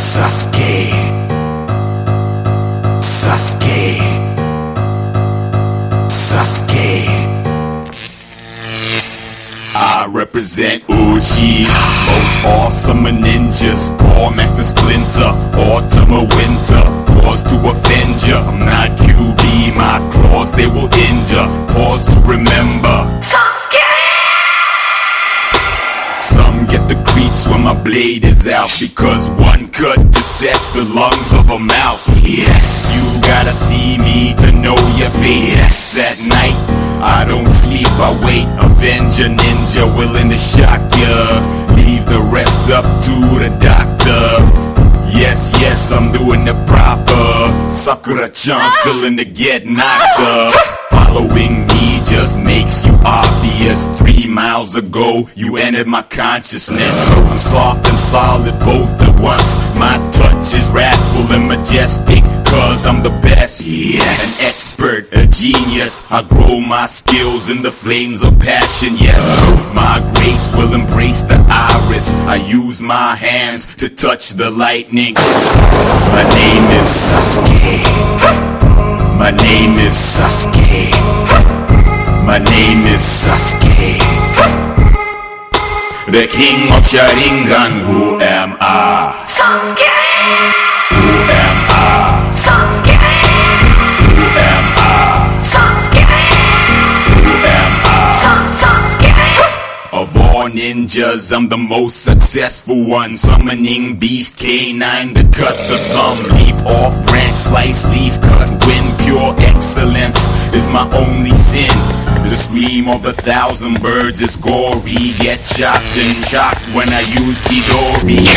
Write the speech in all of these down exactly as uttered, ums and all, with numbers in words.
Sasuke, Sasuke, Sasuke. I represent Uchi's most awesome ninjas. Core Master Splinter, Ultima Winter. Pause to offend ya. I'm not Q B, my claws they will injure. Pause to remember. Sasuke! Some get the creeps when my blade is out, because one cut dissects the lungs of a mouse. Yes, you gotta see me to know your fate. Yes, at night I don't sleep, I wait. Avenger ninja willing to shock ya. Leave the rest up to the doctor. Yes, yes, I'm doing it proper. Sakura-chan's feeling to get knocked up. Following me just makes you obvious. Three miles ago, you entered my consciousness. I'm soft and solid both at once. My touch is wrathful and majestic, cause I'm the best. Yes, an expert, a genius. I grow my skills in the flames of passion, yes. My grace will embrace the iris. I use my hands to touch the lightning. My name is Sasuke. My name is Sasuke. My name is Sasuke. The king of Sharingan. Who am I? Sasuke! Who am I? Sasuke! Who am I? Sasuke! Who am I? Sasuke! Of all ninjas, I'm the most successful one. Summoning Beast K nine to cut the thumb. Leap off branch, slice leaf, cut wind. Pure excellence is my only sin. The scream of a thousand birds is gory. Get chopped and chopped when I use Chidori.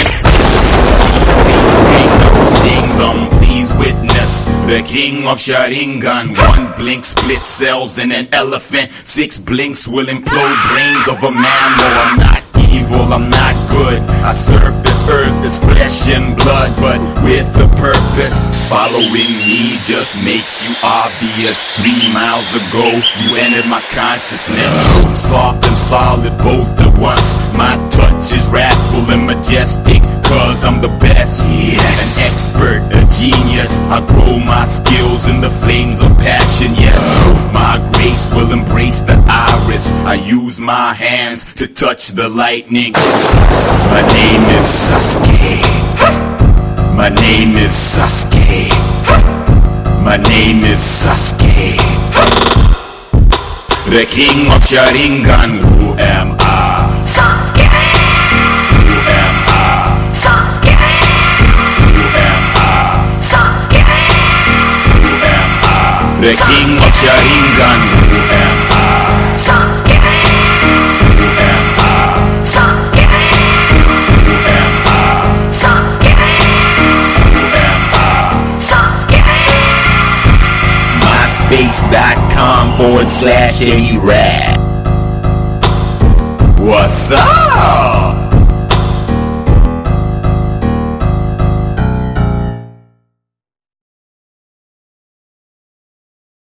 Sting them, please witness the king of Sharingan. One blink split cells in an elephant. Six blinks will implode brains of a mammal. I'm not evil, I'm not good. I surface earth is flesh and blood, but with a purpose. Following me just makes you obvious. Three miles ago, you entered my consciousness. Soft and solid both at once. My touch is wrathful and majestic, cause I'm the best. Yes, an expert, a genius. I grow my skills in the flames of passion, yes. My grace will embrace the iris. I use my hands to touch the lightning. My name is Sasuke. My name is Sasuke. My name is Sasuke. The king of Sharingan. Who am I? Sasuke! Who am I? Sasuke! Who am I? Sasuke! Who am I? The king of Sharingan. Who am I? Sasuke! Who am I? Sasuke! Who am I? Sasuke! Who am I? Sasuke! MySpace.com forward slash A-Rad. What's up?